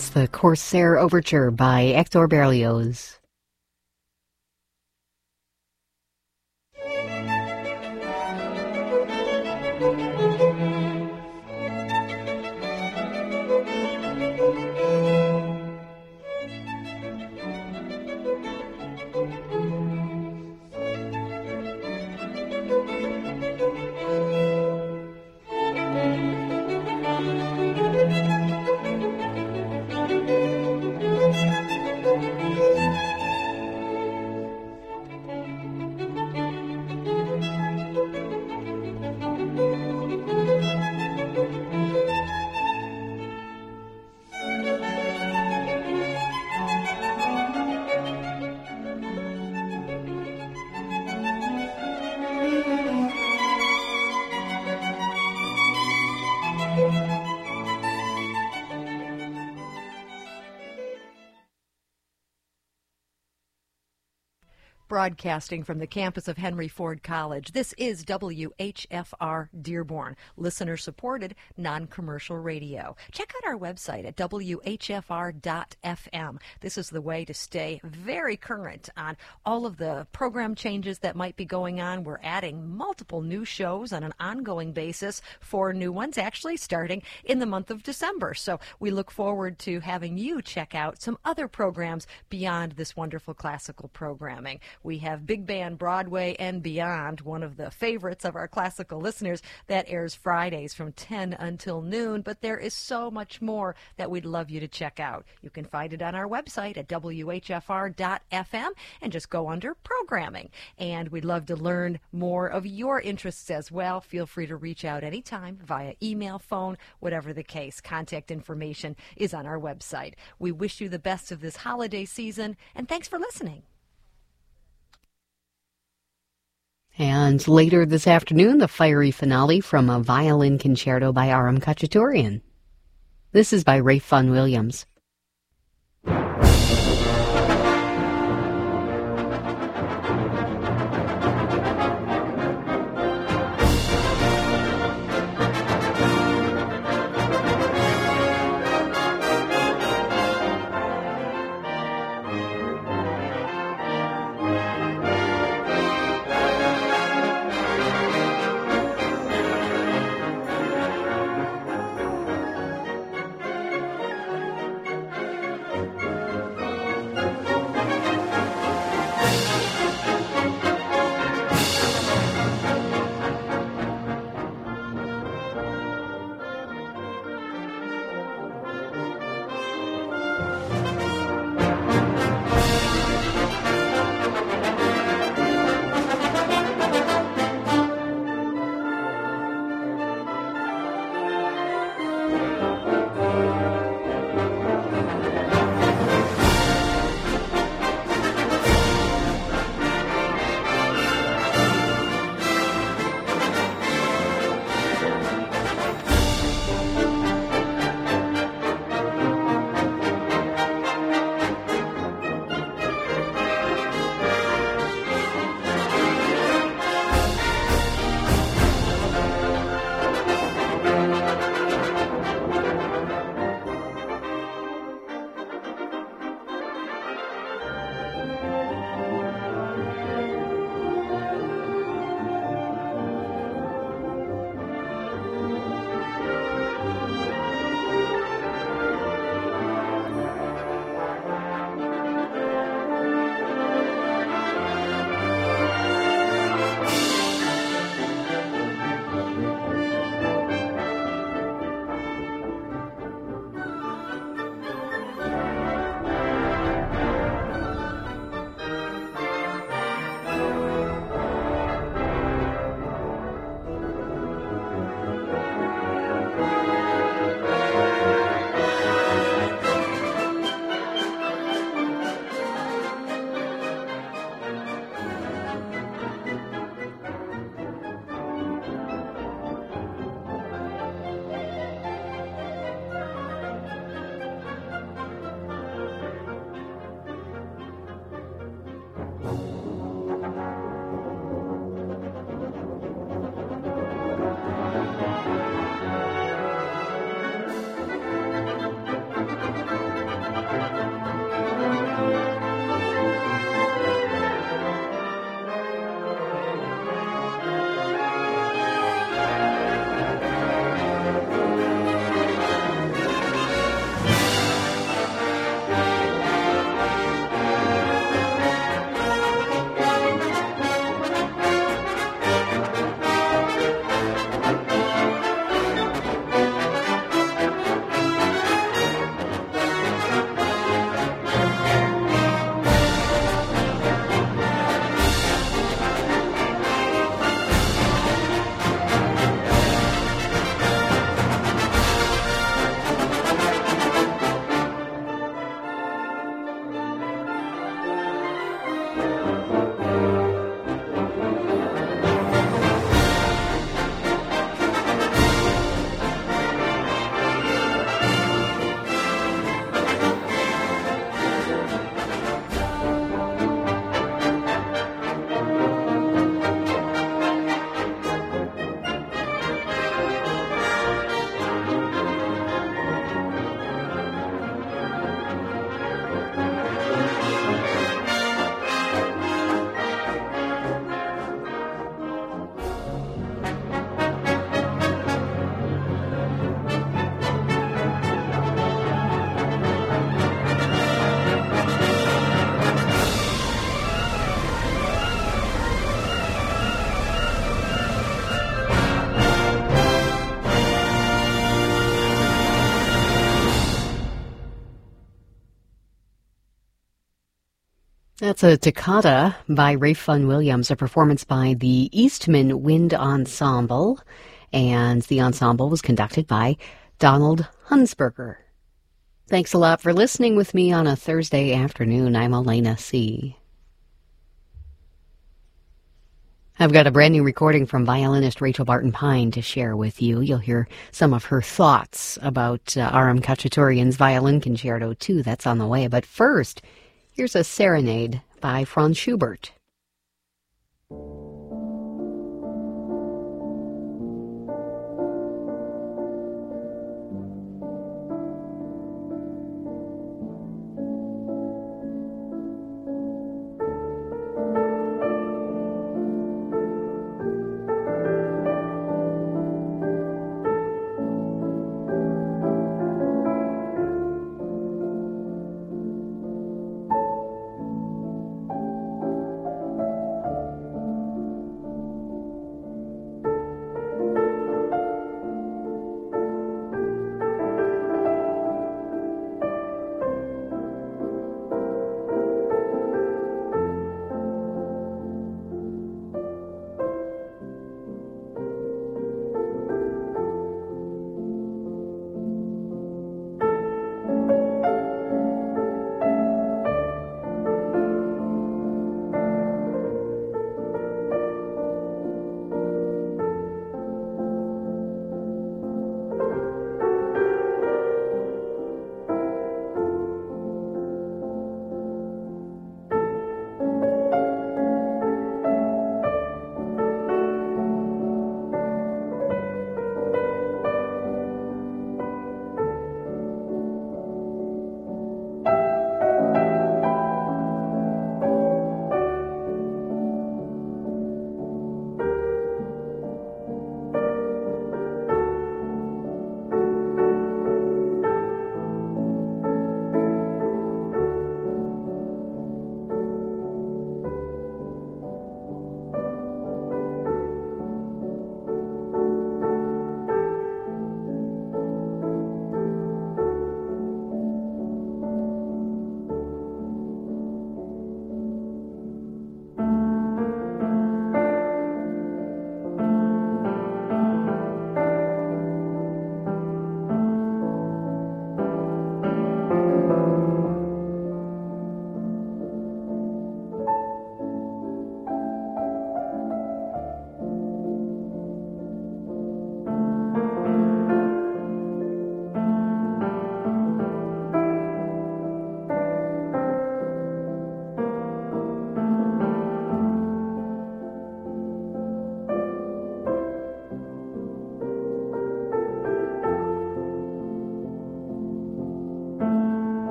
That's the Corsair Overture by Hector Berlioz. Broadcasting from the campus of Henry Ford College, this is WHFR Dearborn, listener-supported, non-commercial radio. Check out our website at WHFR.FM. This is the way to stay very current on all of the program changes that might be going on. We're adding multiple new shows on an ongoing basis, 4 new ones actually starting in the month of December. So we look forward to having you check out some other programs beyond this wonderful classical programming. We have Big Band Broadway and Beyond, one of the favorites of our classical listeners, that airs Fridays from 10 until noon, but there is so much more that we'd love you to check out. You can find it on our website at WHFR.FM and just go under programming. And we'd love to learn more of your interests as well. Feel free to reach out anytime via email, phone, whatever the case. Contact information is on our website. We wish you the best of this holiday season, and thanks for listening. And later this afternoon, the fiery finale from a violin concerto by Aram Khachaturian. This is by Ralph Vaughan Williams. That's a toccata by Rafe Fun Williams, a performance by the Eastman Wind Ensemble, and the ensemble was conducted by Donald Hunsberger. Thanks a lot for listening with me on a Thursday afternoon. I'm Elena C. I've got a brand new recording from violinist Rachel Barton Pine to share with you. You'll hear some of her thoughts about Aram Khachaturian's Violin Concerto 2. That's on the way. But first, here's a serenade by Franz Schubert.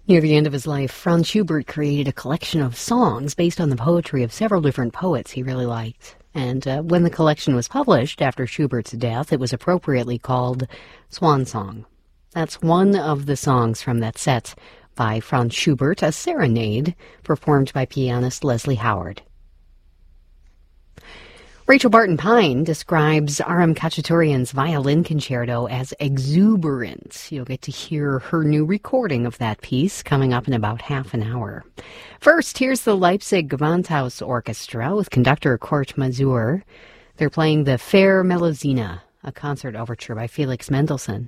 Near the end of his life, Franz Schubert created a collection of songs based on the poetry of several different poets he really liked. And when the collection was published after Schubert's death, it was appropriately called Swan Song. That's one of the songs from that set by Franz Schubert, a serenade performed by pianist Leslie Howard. Rachel Barton Pine describes Aram Khachaturian's violin concerto as exuberant. You'll get to hear her new recording of that piece coming up in about half an hour. First, here's the Leipzig Gewandhaus Orchestra with conductor Kurt Masur. They're playing the Fair Melusine, a concert overture by Felix Mendelssohn.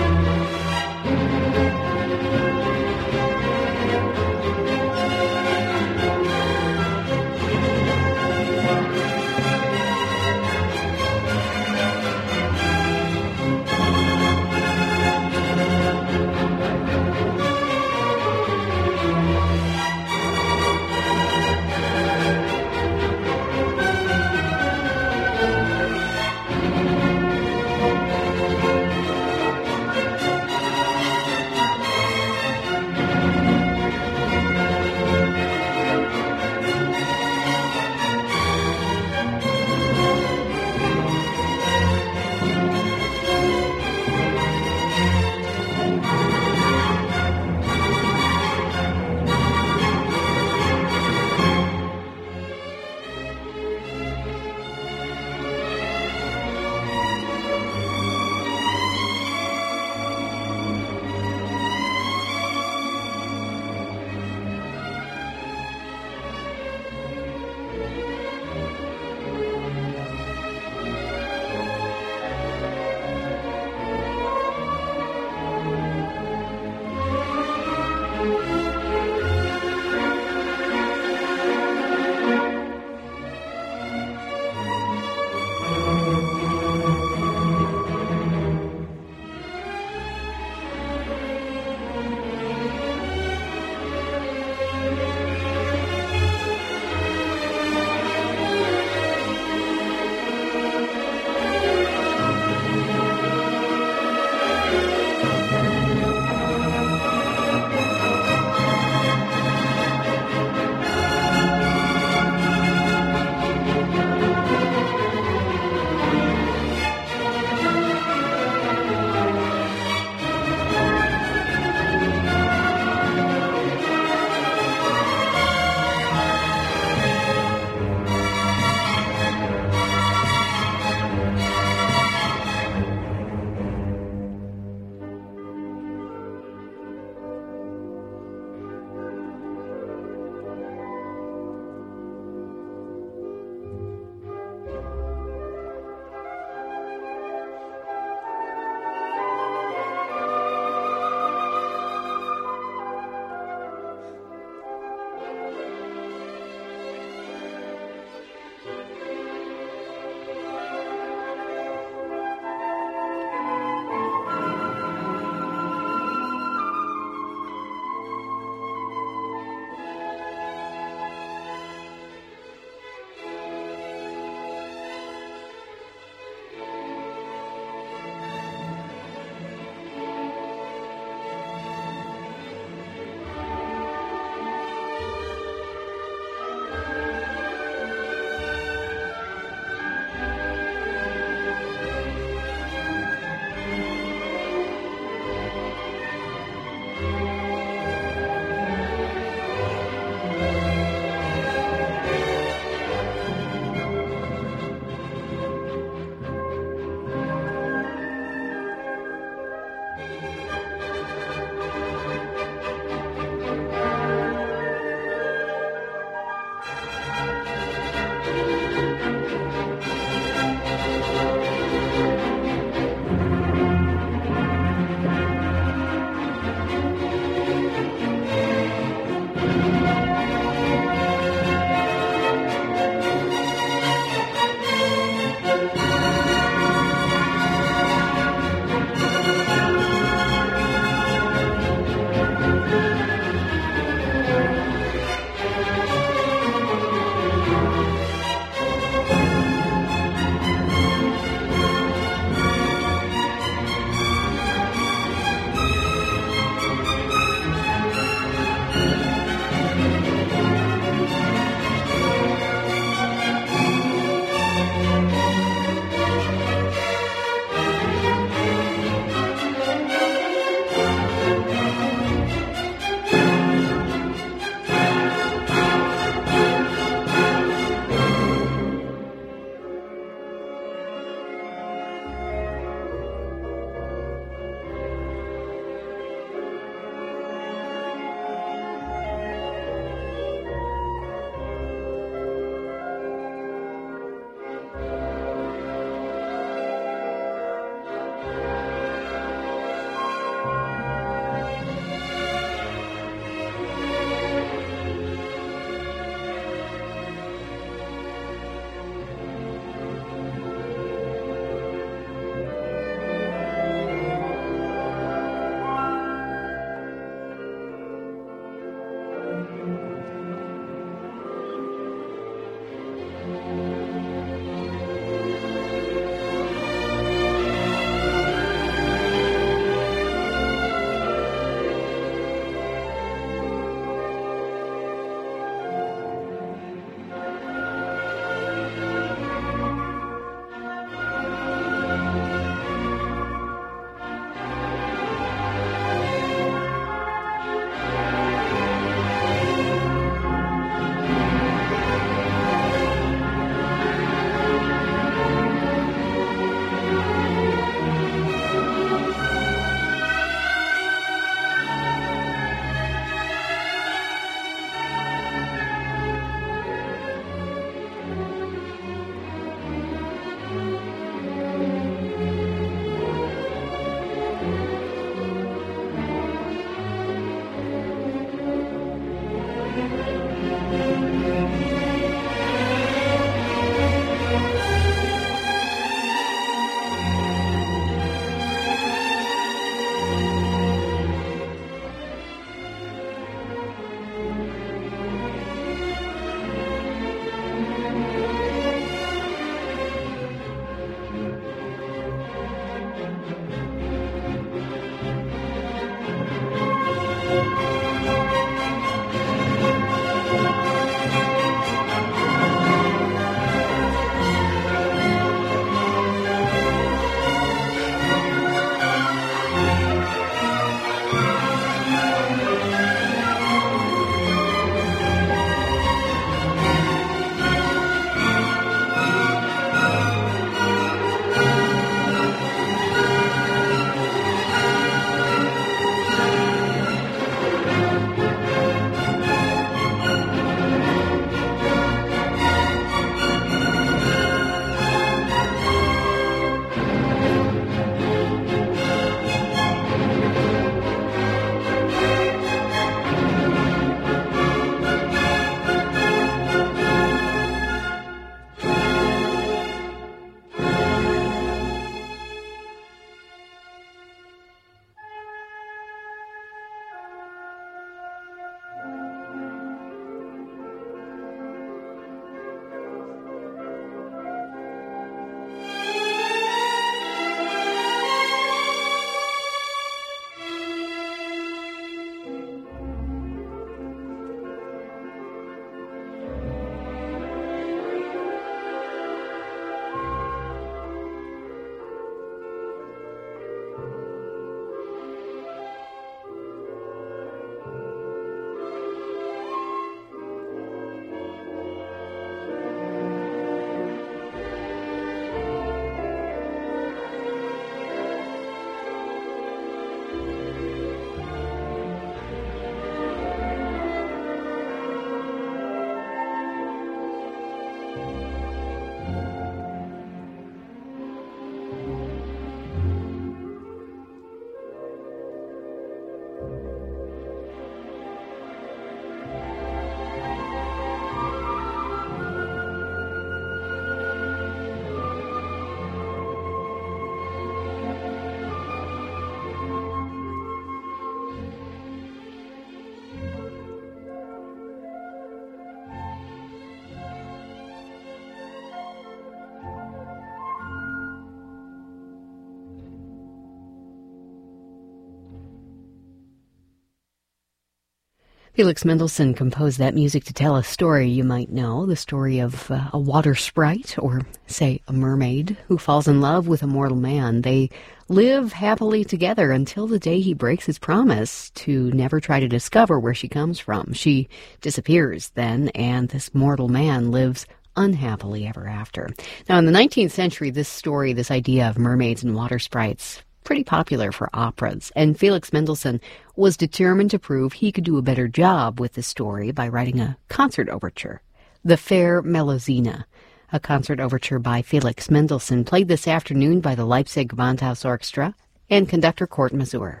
Felix Mendelssohn composed that music to tell a story you might know, the story of a water sprite, or, say, a mermaid, who falls in love with a mortal man. They live happily together until the day he breaks his promise to never try to discover where she comes from. She disappears then, and this mortal man lives unhappily ever after. Now, in the 19th century, this story, this idea of mermaids and water sprites, pretty popular for operas, and Felix Mendelssohn was determined to prove he could do a better job with the story by writing a concert overture, The Fair Melusina, a concert overture by Felix Mendelssohn, played this afternoon by the Leipzig Gewandhaus Orchestra and conductor Kurt Masur.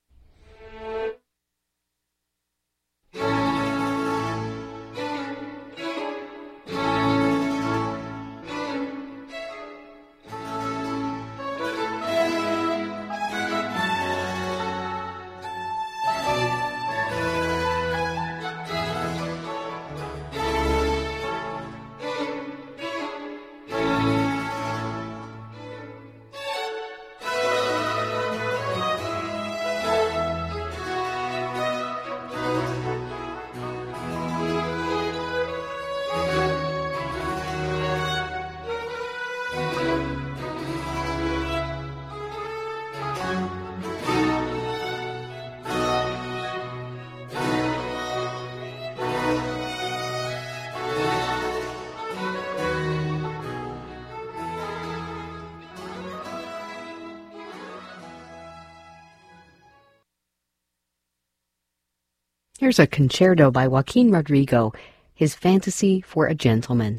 Here's a concerto by Joaquin Rodrigo, his Fantasy for a Gentleman.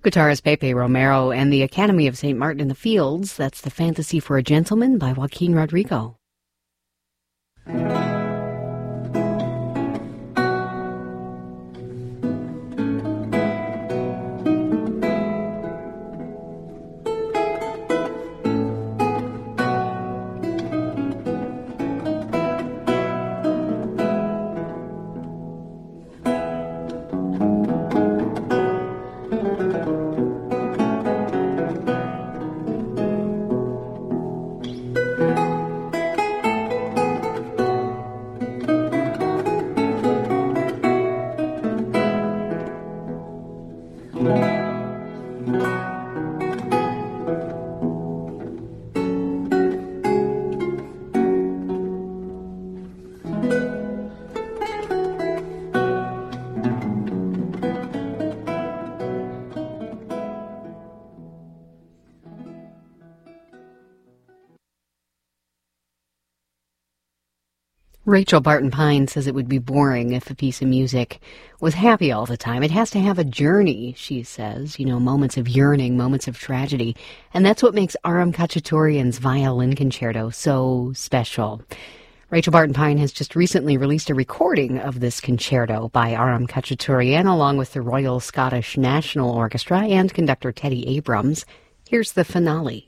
Guitarist Pepe Romero and the Academy of St. Martin in the Fields. That's The Fantasy for a Gentleman by Joaquin Rodrigo. Rachel Barton Pine says it would be boring if a piece of music was happy all the time. It has to have a journey, she says, moments of yearning, moments of tragedy. And that's what makes Aram Khachaturian's violin concerto so special. Rachel Barton Pine has just recently released a recording of this concerto by Aram Khachaturian along with the Royal Scottish National Orchestra and conductor Teddy Abrams. Here's the finale.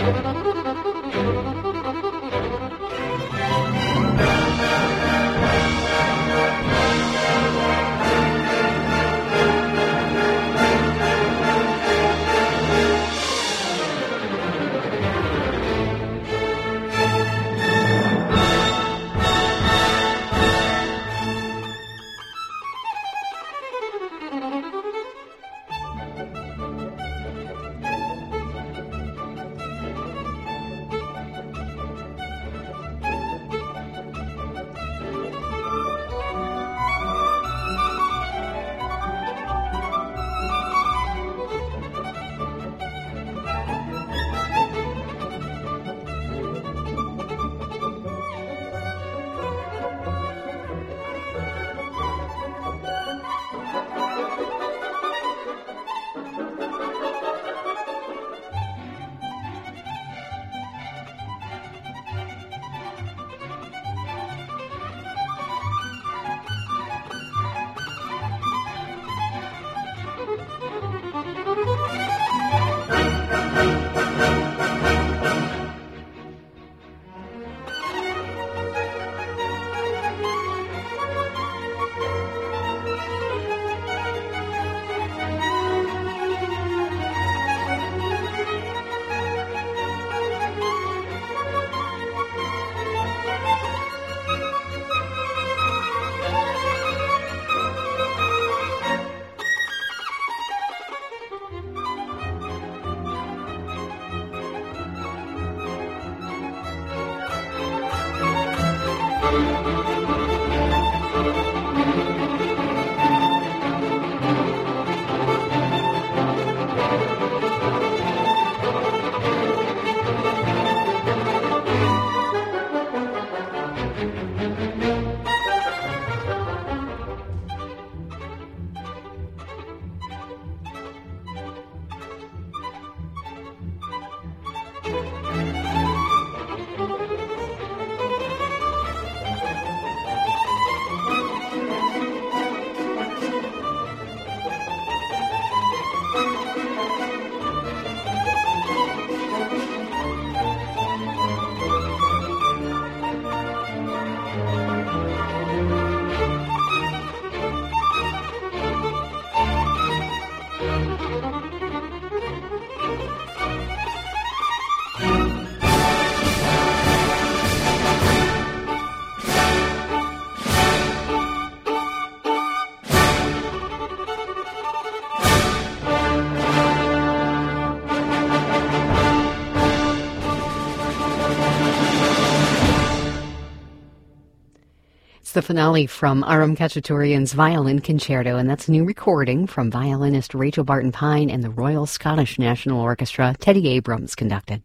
The finale from Aram Khachaturian's Violin Concerto, and that's a new recording from violinist Rachel Barton Pine and the Royal Scottish National Orchestra. Teddy Abrams conducted.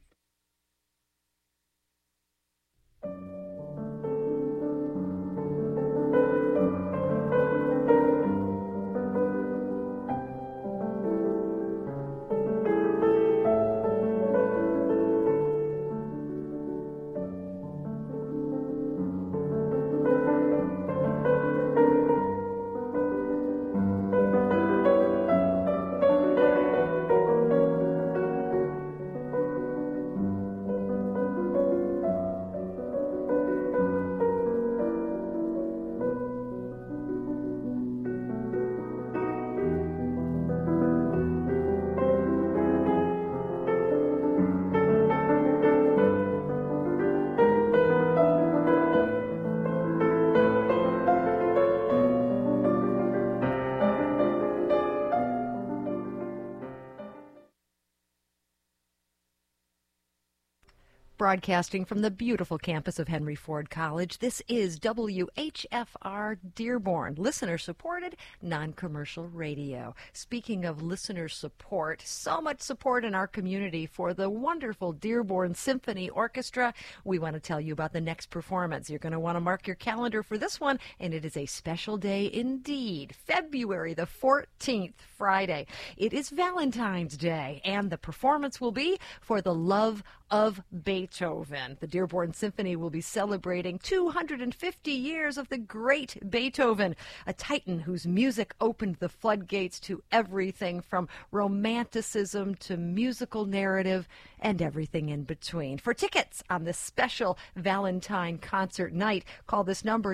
Broadcasting from the beautiful campus of Henry Ford College, this is WHFR Dearborn, listener-supported, non-commercial radio. Speaking of listener support, so much support in our community for the wonderful Dearborn Symphony Orchestra. We want to tell you about the next performance. You're going to want to mark your calendar for this one, and it is a special day indeed. February the 14th, Friday. It is Valentine's Day, and the performance will be For the Love of Beethoven. Beethoven. The Dearborn Symphony will be celebrating 250 years of the great Beethoven, a titan whose music opened the floodgates to everything from romanticism to musical narrative and everything in between. For tickets on this special Valentine concert night, call this number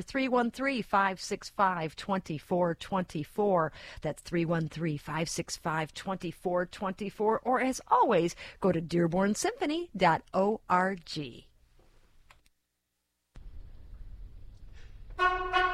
313-565-2424. That's 313-565-2424. Or as always, go to dearbornsymphony.org.